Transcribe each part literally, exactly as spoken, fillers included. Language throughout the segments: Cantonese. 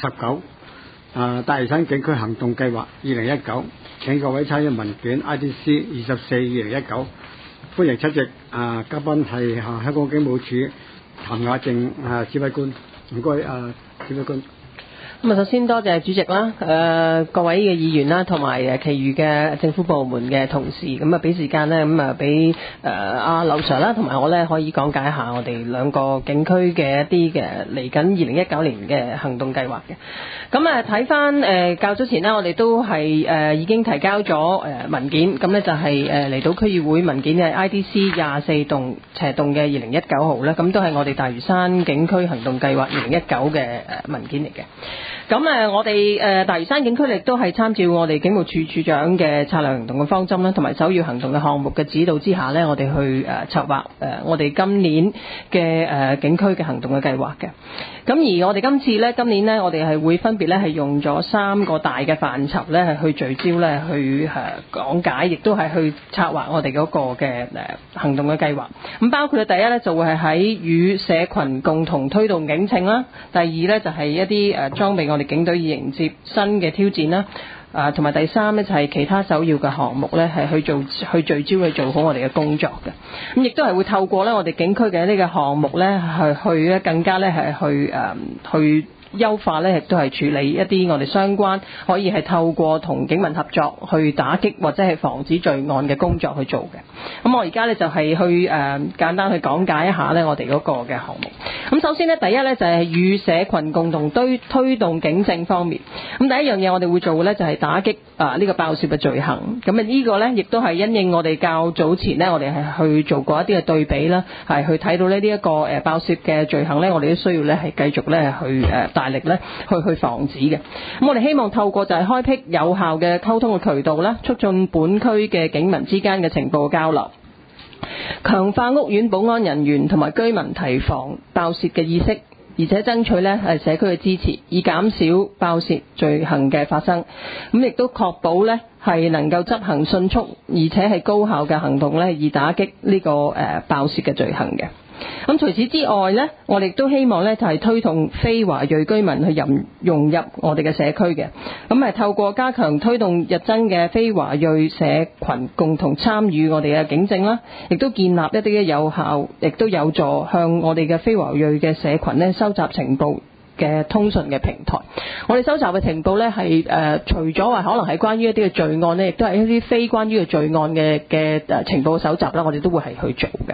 十九啊大嶼山警區行動計劃二零一九，請各位參與文件 I D C 二十四二零一九，歡迎出席啊嘉賓係啊香港警務處譚雅靜啊指揮官，唔該啊指揮官。 咁啊，首先多謝主席啦，誒、呃、各位嘅議員啦，同埋誒其餘嘅政府部門嘅同事，咁啊俾時間咧，咁啊俾誒阿劉 Sir 啦，同埋我咧可以講解一下我哋兩個警區嘅一啲嘅嚟緊二零一九年嘅行動計劃嘅。咁啊睇翻誒較早前呢，我哋都係誒、呃、已經提交咗誒文件，咁咧就係誒嚟到區議會文件嘅 I D C 廿四棟斜棟嘅二零一九號咧，咁都係我哋大嶼山警區行動計劃二零一九嘅誒文件嚟嘅。咁誒，我哋誒大嶼山警區亦都係參照我哋警務處處長嘅策略行動嘅方針啦，同埋首要行動嘅項目嘅指導之下呢，我哋去誒策劃誒我哋今年嘅誒警區嘅行動嘅計劃嘅。咁而我哋今次呢，今年呢，我哋係會分別呢係用咗三個大嘅範疇呢係去聚焦呢去誒講解，亦都係去策劃我哋嗰個嘅誒行動嘅計劃。咁包括第一呢，就會係喺與社群共同推動警政啦，第二呢，就係一啲誒裝備我哋警隊以迎接新嘅挑戰啦，啊，同埋第三呢，就係其他首要嘅項目呢係去做去聚焦去做好我哋嘅工作嘅。咁亦都係會透過呢我哋警區嘅呢個項目呢，係去咧更加呢係去誒、呃、去優化呢，亦都係處理一啲我哋相關可以係透過同警民合作去打擊或者係防止罪案嘅工作去做嘅。咁我而家呢，就係去誒、呃、簡單去講解一下呢我哋嗰個嘅項目。咁首先呢，第一呢，就係與社群共同推推動警政方面。咁第一樣嘢我哋會做呢，就係打擊啊呢個爆竊嘅罪行。咁啊呢個呢，亦都係因應我哋較早前呢，我哋係去做過一啲嘅對比啦，係去睇到呢呢一個誒爆竊嘅罪行呢，我哋都需要呢係繼續呢去誒大力呢去去防止嘅。咁我哋希望透過就係開闢有效嘅溝通嘅渠道啦，促進本區嘅警民之間嘅情報交流，強化屋苑保安人員同埋居民提防爆竊嘅意識，而且爭取呢係社區嘅支持，以減少爆竊罪行嘅發生。咁亦都確保呢係能夠執行迅速而且係高效嘅行動呢，以打擊呢個誒爆竊嘅罪行嘅。咁除此之外呢，我哋都希望呢就係推動非華裔居民去融融入我哋嘅社區嘅。咁係透過加強推動日增嘅非華裔社群共同參與我哋嘅警政啦，亦都建立一啲嘅有效，亦都有助向我哋嘅非華裔嘅社群呢收集情報嘅通訊嘅平台。我哋收集嘅情報呢係誒除咗話可能係關於一啲嘅罪案呢，亦都係一啲非關於嘅罪案嘅嘅誒情報搜集啦，我哋都會係去做嘅。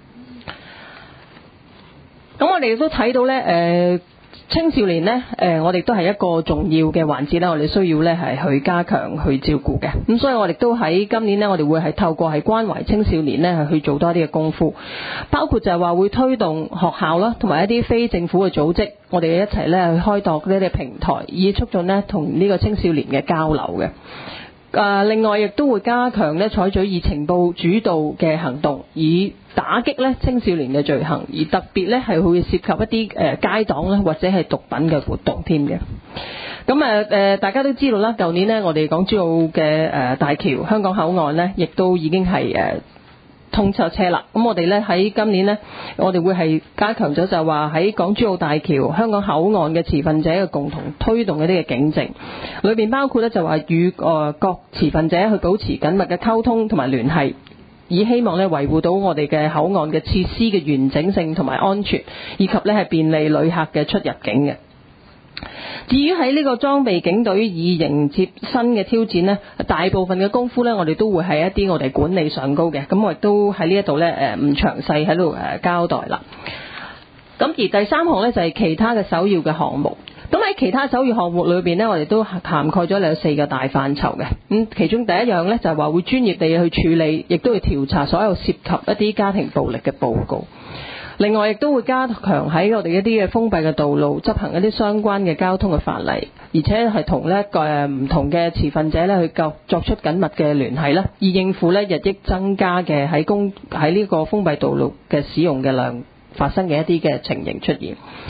咁我哋亦都睇到呢，誒、呃、青少年呢，誒、呃、我哋都係一個重要嘅環節啦，我哋需要呢係去加強去照顧嘅。咁所以我哋都喺今年呢，我哋會係透過係關懷青少年呢，係去做多啲嘅功夫，包括就係話會推動學校啦，同埋一啲非政府嘅組織，我哋一齊呢去開拓呢啲平台，以促進呢同呢個青少年嘅交流嘅。誒，另外亦都會加強咧採取以情報主導嘅行動，以打擊咧青少年嘅罪行，而特別咧係會涉及一啲誒街黨咧或者係毒品嘅活動添嘅。咁誒誒，大家都知道啦，舊年呢，我哋港珠澳嘅誒大橋香港口岸呢，亦都已經係誒通車車啦。咁我哋咧喺今年呢，我哋會係加強咗就話喺港珠澳大橋香港口岸嘅持份者嘅共同推動一啲嘅警政，裏邊包括咧就話與誒各持份者去保持緊密嘅溝通同埋聯繫，以希望咧維護到我哋嘅口岸嘅設施嘅完整性同埋安全，以及咧係便利旅客嘅出入境嘅。至於喺呢個裝備警隊以迎接新嘅挑戰呢，大部分嘅功夫呢，我哋都會係一啲我哋管理上高嘅，咁我亦都喺呢一度呢誒唔詳細喺度誒交代啦。咁而第三項呢，就係其他嘅首要嘅項目。咁喺其他首要項目裏邊呢，我哋都涵蓋咗有四個大範疇嘅。咁其中第一樣呢，就係話會專業地去處理，亦都會調查所有涉及一啲家庭暴力嘅報告。另外亦都會加強喺我哋一啲嘅封閉嘅道路執行一啲相關嘅交通嘅法例，而且係同呢個唔同嘅持份者呢去作作出緊密嘅聯繫啦，以應付呢日益增加嘅喺公喺呢個封閉道路嘅使用嘅量發生嘅一啲嘅情形出現。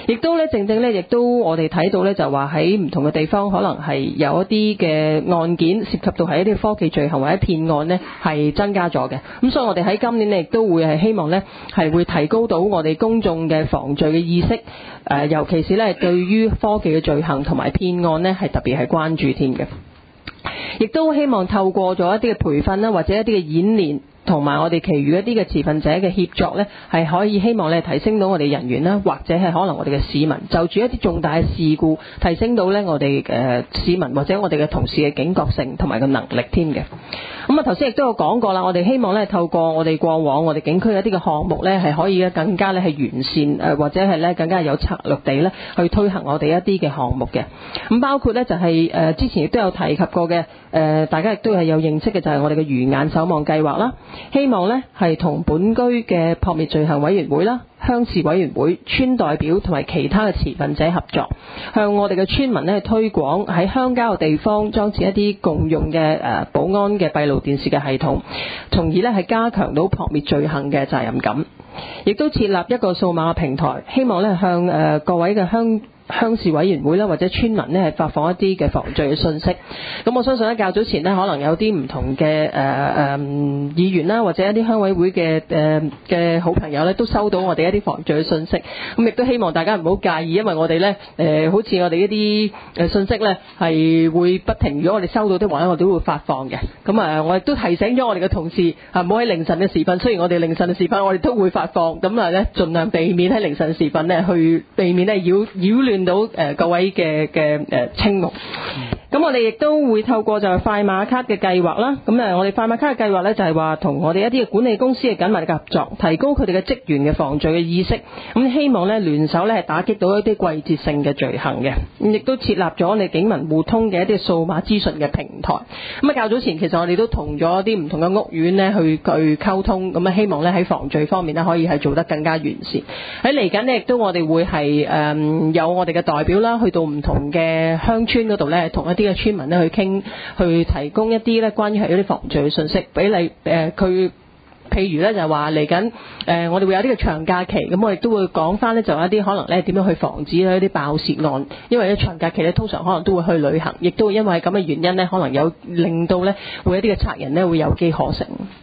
亦都咧正正咧，亦都我哋睇到咧就話喺唔同嘅地方，可能係有一啲嘅案件涉及到係一啲科技罪行或者騙案咧，係增加咗嘅。咁所以我哋喺今年咧亦都會係希望咧係會提高到我哋公眾嘅防罪嘅意識，誒尤其是咧對於科技嘅罪行同埋騙案咧係特別係關注添嘅。亦都希望透過咗一啲嘅培訓啦，或者一啲嘅演練，同埋我哋其餘一啲嘅持份者嘅協作呢，係可以希望咧提升到我哋人員啦，或者係可能我哋嘅市民就住一啲重大嘅事故，提升到呢我哋誒市民或者我哋嘅同事嘅警覺性同埋個能力添嘅。咁啊頭先亦都有講過啦，我哋希望咧透過我哋過往我哋警區一啲嘅項目咧，係可以咧更加咧係完善誒，或者係咧更加有策略地咧去推行我哋一啲嘅項目嘅。咁包括咧就係誒之前亦都有提及過嘅誒，大家亦都係有認識嘅就係我哋嘅魚眼守望計劃啦。希望咧係同本區嘅撲滅罪行委員會啦、鄉事委員會、村代表同埋其他嘅持份者合作，向我哋嘅村民咧推廣喺鄉郊嘅地方裝置一啲共用嘅誒保安嘅閉路電視嘅系統，從而咧係加強到撲滅罪行嘅責任感，亦都設立一個數碼平台，希望咧向誒各位嘅鄉鄉事委員會啦，或者村民呢係發放一啲嘅防罪嘅信息。咁我相信咧較早前呢，可能有啲唔同嘅誒誒議員啦，或者一啲鄉委會嘅誒嘅好朋友咧，都收到我哋一啲防罪嘅信息。咁亦都希望大家唔好介意，因為我哋咧誒好似我哋一啲誒信息咧係會不停，如果我哋收到的話咧，我哋都會發放嘅。咁啊，我亦都提醒咗我哋嘅同事啊，唔好喺凌晨嘅時分，雖然我哋凌晨嘅時分我哋都會發放，咁啊咧盡量避免喺凌晨時分咧去避免咧擾擾亂到誒各位嘅嘅誒清目。咁我哋亦都會透過就係快馬卡嘅計劃啦。咁誒我哋快馬卡嘅計劃咧就係話同我哋一啲嘅管理公司嘅緊密嘅合作，提高佢哋嘅職員嘅防罪嘅意識。咁希望咧聯手咧係打擊到一啲季節性嘅罪行嘅。咁亦都設立咗我哋警民互通嘅一啲數碼資訊嘅平台。咁啊較早前其實我哋都同咗一啲唔同嘅屋苑咧去去溝通，咁啊希望咧喺防罪方面咧可以係做得更加完善。喺嚟緊咧亦都我哋會係誒有我哋嘅代表啦，去到唔同嘅鄉村嗰度咧，同一啲嘅村民咧去傾，去提供一啲咧關於係一啲防罪嘅信息，俾你誒佢。譬如咧就係話嚟緊誒，我哋會有呢個長假期，咁我亦都會講翻咧，就有一啲可能咧點樣去防止咧一啲爆竊案，因為咧長假期咧通常可能都會去旅行，亦都會因為咁嘅原因咧，可能有令到咧會有一啲嘅賊人咧會有機可乘。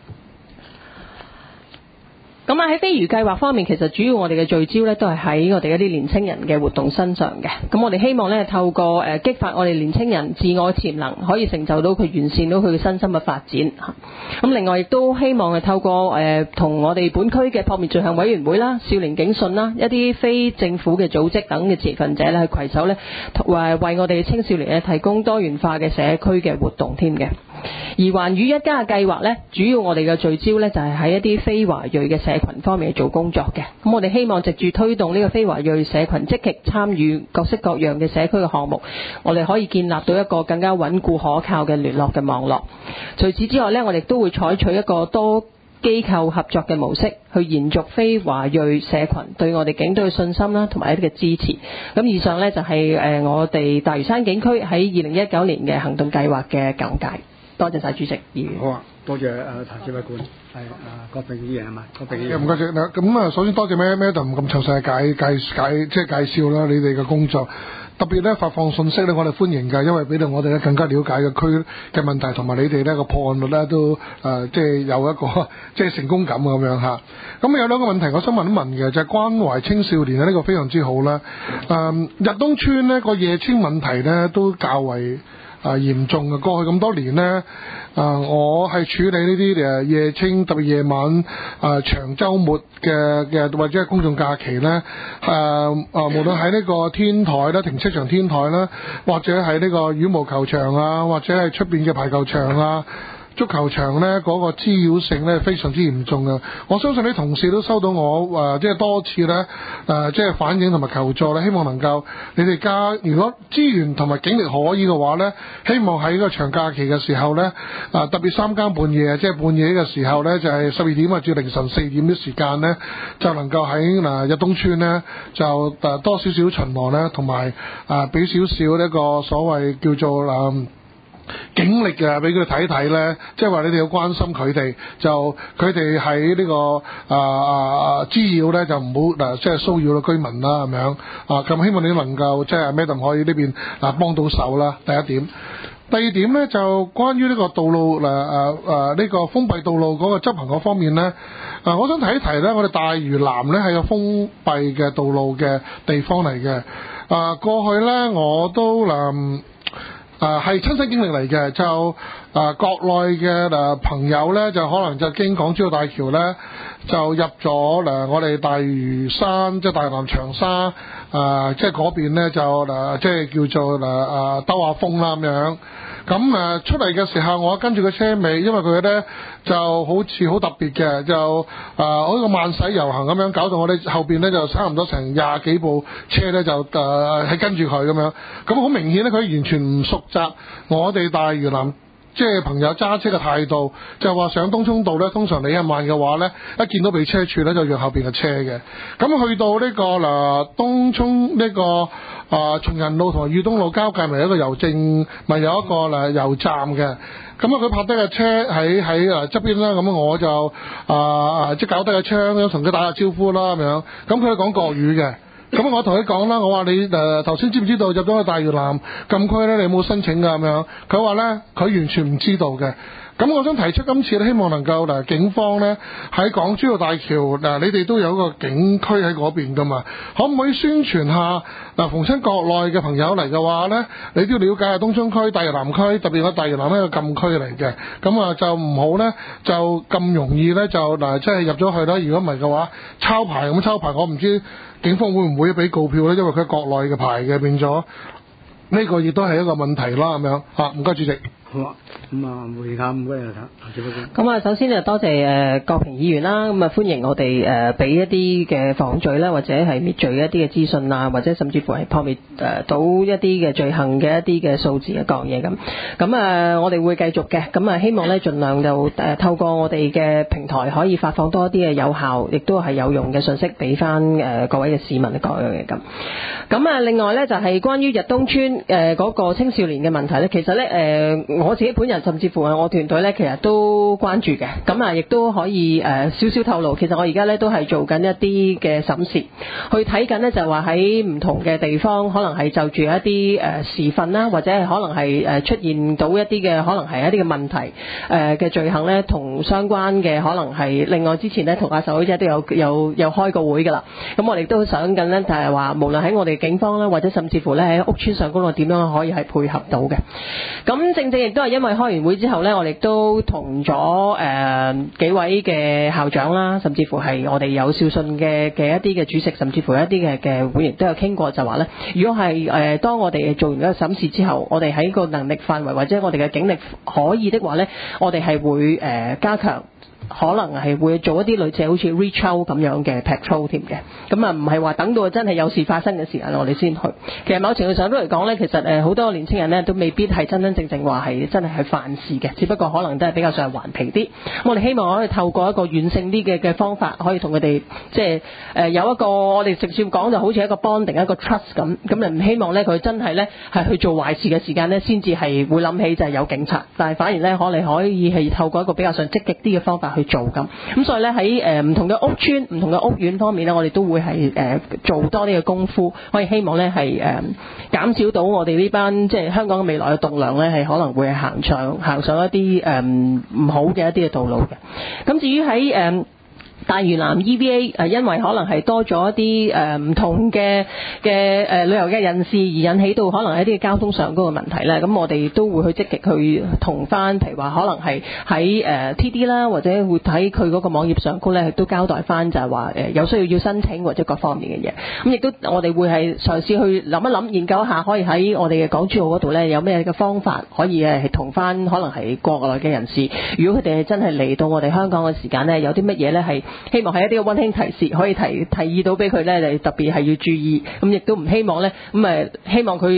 咁啊喺飛魚計劃方面，其實主要我哋嘅聚焦咧都係喺我哋一啲年青人嘅活動身上嘅。咁我哋希望咧透過誒激發我哋年青人自我潛能，可以成就到佢完善到佢嘅身心嘅發展。咁另外亦都希望係透過誒同我哋本區嘅撲滅罪行委員會啦、少年警訊啦、一啲非政府嘅組織等嘅持份者咧去攜手咧，誒為我哋青少年咧提供多元化嘅社區嘅活動添嘅。而環宇一家嘅計劃咧，主要我哋嘅聚焦咧就係喺一啲非華裔嘅社群方面做工作嘅。咁我哋希望藉住推動呢個非華裔社群積極參與各式各樣嘅社區嘅項目，我哋可以建立到一個更加穩固可靠嘅聯絡嘅網絡。除此之外咧，我哋都會採取一個多機構合作嘅模式，去延續非華裔社群對我哋警隊嘅信心啦，同埋一啲嘅支持。咁以上咧就係誒我哋大嶼山警區喺二零一九年嘅行動計劃嘅簡介。多謝晒主席議員。 好啊，多謝誒譚指揮官，係啊郭炳議員啊嘛，郭炳議員。 唔該晒。咁啊，首先多謝咩咩就唔咁詳細嘅解解解即係介紹啦，你哋嘅工作。特別咧發放信息咧，我哋歡迎㗎，因為俾到我哋咧更加了解嘅區嘅問題，同埋你哋呢個破案率咧都誒、呃、即係有一個即係成功感咁樣嚇。咁有兩個問題我想問一問嘅，就係、是、關懷青少年啊，呢、這個非常之好啦。誒、呃、日東村呢個夜青問題咧都較為啊嚴重嘅，過去咁多年呢，啊我係處理呢啲誒夜青，特別夜晚啊長週末嘅嘅或者係公眾假期呢，誒啊無論喺呢個天台啦、停車場天台啦，或者係呢個羽毛球場啊，或者係出邊嘅排球場啊、足球場呢，嗰、那個滋擾性呢非常之嚴重嘅。我相信啲同事都收到我誒、呃、即係多次呢，誒、呃、即係反映同埋求助呢，希望能夠你哋加，如果資源同埋警力可以嘅話呢，希望喺個長假期嘅時候呢，啊、呃、特別三更半夜即係半夜嘅時候呢，就係十二點啊至凌晨四點啲時間呢，就能夠喺嗱日東村呢，就誒多少少巡邏呢，同埋啊俾少少呢個所謂叫做誒。呃警力嘅，俾佢哋睇睇咧，即係話你哋要關心佢哋，就佢哋喺呢個啊啊滋擾咧，就唔好嗱，即係騷擾到居民啦，咁樣啊，咁希望你能夠即係 Madam 可以呢邊嗱幫到手啦，第一點。第二點咧就關於呢個道路誒誒誒呢個封閉道路嗰個執行嗰方面咧，啊，我想提一提咧，我哋大嶼南咧係個封閉嘅道路嘅地方嚟嘅，啊，過去咧我都嗱。啊，係親身經歷嚟嘅，就啊國內嘅誒朋友咧，就可能就經港珠澳大橋咧，就入咗誒我哋大嶼山，即係大嶼南長沙，啊即係嗰邊咧就誒即係叫做誒啊兜下風啦咁樣。咁誒出嚟嘅時候，我跟住個車尾，因為佢咧就好似好特別嘅，就啊好似個慢駛遊行咁樣，搞到我哋後邊咧就差唔多成廿幾部車咧就誒係跟住佢咁樣。咁好明顯咧，佢完全唔熟習我哋大嶼南即係朋友揸車嘅態度，就話上東涌道咧，通常你一慢嘅話咧，一見到避車處咧就讓後邊嘅車嘅。咁去到呢、這個嗱東涌呢、這個啊松仁路同埋裕東路交界，咪有一個郵政，咪有一個嗱郵站嘅。咁啊，佢泊低嘅車喺喺啊側邊啦，咁我就啊即係搞低個窗，咁同佢打下招呼啦咁樣。咁佢講國語嘅。咁我同佢講啦，我話你誒頭先知唔知道入咗去大嶼南禁區咧？你有冇申請㗎咁樣？佢話咧，佢完全唔知道嘅。咁我想提出今次咧，希望能夠嗱警方咧喺港珠澳大橋嗱，你哋都有一個警區喺嗰邊㗎嘛？可唔可以宣傳下嗱？逢親國內嘅朋友嚟嘅話咧，你都要了解下東涌區、大嶼南區，特別我大嶼南係一個禁區嚟嘅。咁啊就唔好咧，就咁容易咧就嗱，即係入咗去啦。如果唔係嘅話，抄牌咁抄牌，我唔知警方會唔會俾告票咧？因為佢係國內嘅牌嘅，變咗呢個亦都係一個問題啦。咁樣嚇，唔該主席。 好啊，咁啊，會下唔該啊，主席。 咁啊，首先就多謝誒郭平議員啦，咁啊歡迎我哋誒俾一啲嘅防罪啦，或者係滅罪一啲嘅資訊啊，或者甚至乎係撲滅誒到一啲嘅罪行嘅一啲嘅數字啊，各樣嘢咁。咁啊，我哋會繼續嘅，咁啊希望咧盡量就誒透過我哋嘅平台可以發放多一啲嘅有效，亦都係有用嘅信息俾翻誒各位嘅市民各樣嘢咁。咁啊，另外咧就係關於日東村誒嗰個青少年嘅問題咧，其實咧誒。我自己本人甚至乎係我團隊咧，其實都關注嘅。咁啊，亦都可以誒少少透露，其實我而家咧都係做緊一啲嘅審視，去睇緊咧就話喺唔同嘅地方，可能係就住一啲誒時分啦，或者係可能係誒出現到一啲嘅可能係一啲嘅問題誒嘅罪行咧，同相關嘅可能係另外之前咧同阿手姐都有有有開過會㗎啦。咁我哋都想緊咧就係話，無論喺我哋警方啦，或者甚至乎咧喺屋邨上高度點樣可以係配合到嘅。咁正正亦都係因為開完會之後呢，我哋都同咗誒幾位嘅校長啦，甚至乎係我哋有少信嘅嘅一啲嘅主席，甚至乎一啲嘅嘅會員都有傾過，就話呢，如果係誒、呃、當我哋做完一個審視之後，我哋喺個能力範圍或者我哋嘅警力可以的話呢，我哋係會誒、呃、加強。可能係會做一啲類似好似 reach out 咁樣嘅 patrol 添嘅，咁啊唔係話等到真係有事發生嘅時間我哋先去。其實某程度上都嚟講呢，其實誒好多年青人呢都未必係真真正正話係真係去犯事嘅，只不過可能都係比較上頑皮啲。我哋希望可以透過一個軟性啲嘅嘅方法，可以同佢哋即係誒有一個我哋直接講就好似一個 bonding 一個 trust 咁，咁啊唔希望呢佢真係呢係去做壞事嘅時間呢先至係會諗起就係有警察，但係反而呢可能可以係透過一個比較上積極啲嘅方法去做咁，咁所以咧喺誒唔同嘅屋邨、唔同嘅屋苑方面咧，我哋都會係誒、呃、做多啲嘅功夫，可以希望咧係誒減少到我哋呢班即係香港嘅未來嘅棟梁咧，係可能會行上行上一啲誒唔好嘅一啲嘅道路嘅。咁至於喺誒。呃大嶼南 E V A 誒，因為可能係多咗一啲誒唔同嘅嘅誒旅遊嘅人士，而引起到可能一啲交通上嗰個問題咧。咁我哋都會去積極去同翻，譬如話可能係喺誒 T D 啦，或者會睇佢嗰個網頁上高咧，都交代翻就係話誒有需要要申請或者各方面嘅嘢。咁亦都我哋會係嘗試去諗一諗，研究一下可以喺我哋嘅港珠澳嗰度咧有咩嘅方法可以誒同翻可能係國內嘅人士，如果佢哋係真係嚟到我哋香港嘅時間咧，有啲乜嘢咧係。希望係一啲嘅溫馨提示，可以提提議到俾佢咧，就特別係要注意。咁亦都唔希望咧，咁誒希望佢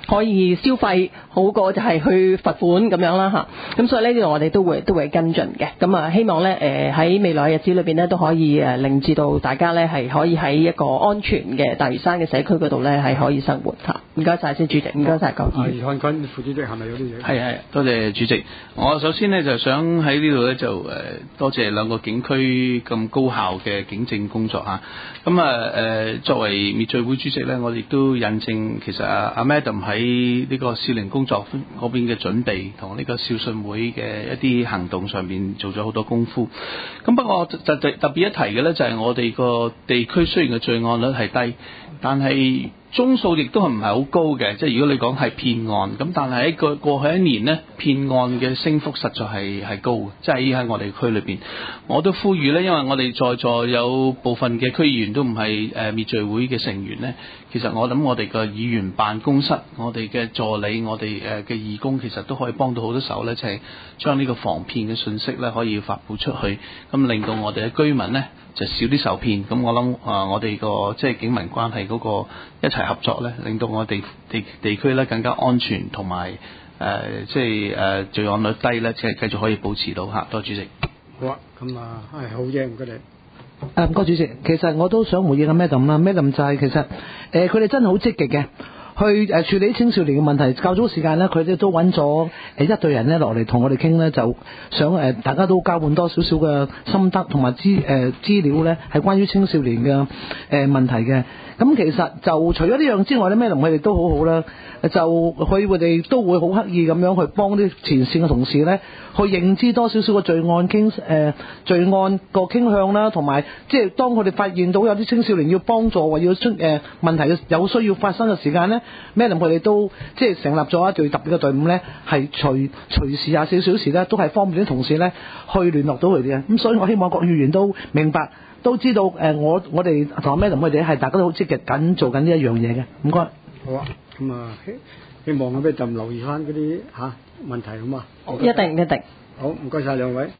可以消費好過就係去罰款咁樣啦嚇。咁所以呢度我哋都會都會跟進嘅。咁啊希望咧誒喺未來嘅日子裏邊咧都可以誒令至到大家咧係可以喺一個安全嘅大嶼山嘅社區嗰度咧係可以生活嚇。唔該晒先主席，唔該晒各位。 余漢君副主席係咪有啲嘢？ 係係，多謝主席。我首先呢，就想喺呢度咧就誒多謝兩個警區咁高效嘅警政工作嚇。咁啊誒作為滅罪會主席咧，我亦都印證其實阿阿 Madam 喺呢個少年工作嗰邊嘅準備同呢個少信會嘅一啲行動上面做咗好多功夫。咁不過就特特別一提嘅咧，就係我哋個地區雖然嘅罪案率係低，但係宗數亦都係唔係好高嘅，即係如果你講係騙案，咁但係喺過過去一年呢，騙案嘅升幅實在係係高嘅，即係喺我哋區裏邊。我都呼籲呢，因為我哋在座有部分嘅區議員都唔係誒滅罪會嘅成員呢，其實我諗我哋嘅議員辦公室、我哋嘅助理、我哋誒嘅義工，其實都可以幫到好多手呢，就係將呢個防騙嘅信息呢可以發布出去，咁令到我哋嘅居民呢就少啲受騙。咁我諗啊，我哋個即係警民關係嗰個一齊合作咧，令到我哋地地區咧更加安全，同埋誒即係誒罪案率低咧，即係繼續可以保持到嚇。多謝主席。 好啊，咁啊係好嘢，唔該你。 誒唔該主席，其實我都想回應下 Madam 啦，Madam 就係其實誒佢哋真係好積極嘅。去誒處理青少年嘅問題，較早時間咧，佢哋都揾咗誒一隊人咧落嚟同我哋傾咧，就想誒大家都交換多少少嘅心得同埋資誒資料咧，係關於青少年嘅誒問題嘅。咁其實就除咗呢樣之外咧，咩林佢哋都好好啦，就佢佢哋都會好刻意咁樣去幫啲前線嘅同事咧，去認知多少少嘅罪案傾誒、呃、罪案個傾向啦，同埋即係當佢哋發現到有啲青少年要幫助或要出誒、呃、問題有需要發生嘅時間咧，咩林佢哋都即係成立咗一隊特別嘅隊伍咧，係隨隨時廿四小時咧都係方便啲同事咧去聯絡到佢哋嘅。咁所以我希望各議員都明白。都知道誒、呃，我我哋同阿 Madam 佢哋係大家都好積極緊做緊呢一樣嘢嘅，唔該。 好啊，咁啊希希望阿 Madam留意翻嗰啲嚇問題好嘛？ 一定一定。 好，唔該晒兩位。